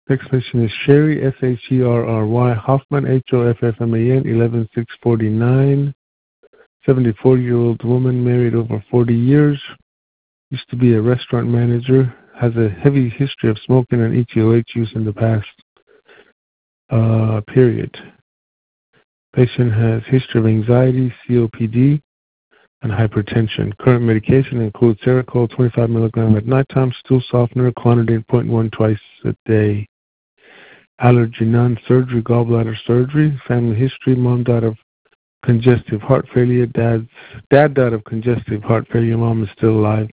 Next patient is Sherry, Sherry Hoffman, Hoffman, 11649. 74-year-old woman, married over 40 years. Used to be a restaurant manager. Has a heavy history of smoking and ETOH use in the past. Period. Patient has history of anxiety, COPD, and hypertension. Current medication includes Seroquel 25 milligram at nighttime, stool softener, Clonidine 0.1 twice a day. Allergy, none. Surgery, gallbladder surgery. Family history, mom died of congestive heart failure. Dad died of congestive heart failure. Mom is still alive.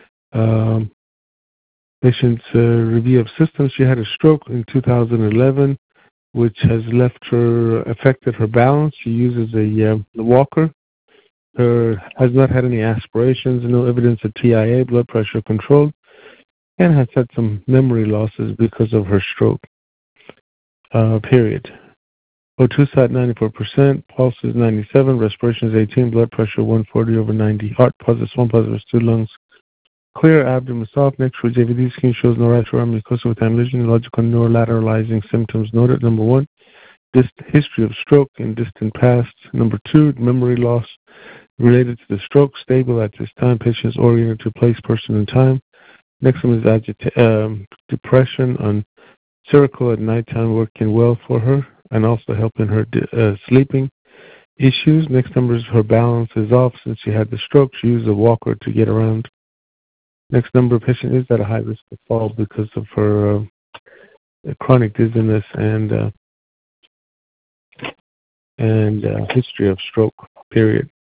Patient's review of systems. She had a stroke in 2011, which has affected her balance. She uses a walker. Has not had any aspirations, no evidence of TIA, blood pressure controlled, and has had some memory losses because of her stroke. Period. O2 sat 94%, pulse is 97, respiration is 18, blood pressure 140/90, heart positive, swollen positive, 2 lungs. Clear, abdomen soft, next for JVD skin shows no rashes around mucosa with amnesia, logical neurolateralizing symptoms noted. Number 1, history of stroke in distant past. Number 2, memory loss related to the stroke, stable at this time, patient is oriented to place, person, and time. Next one is depression on Seroquel at nighttime, working well for her and also helping her sleeping issues. Next number is her balance is off since she had the stroke. She used a walker to get around. Next number, patient is at a high risk of fall because of her chronic dizziness and history of stroke, period.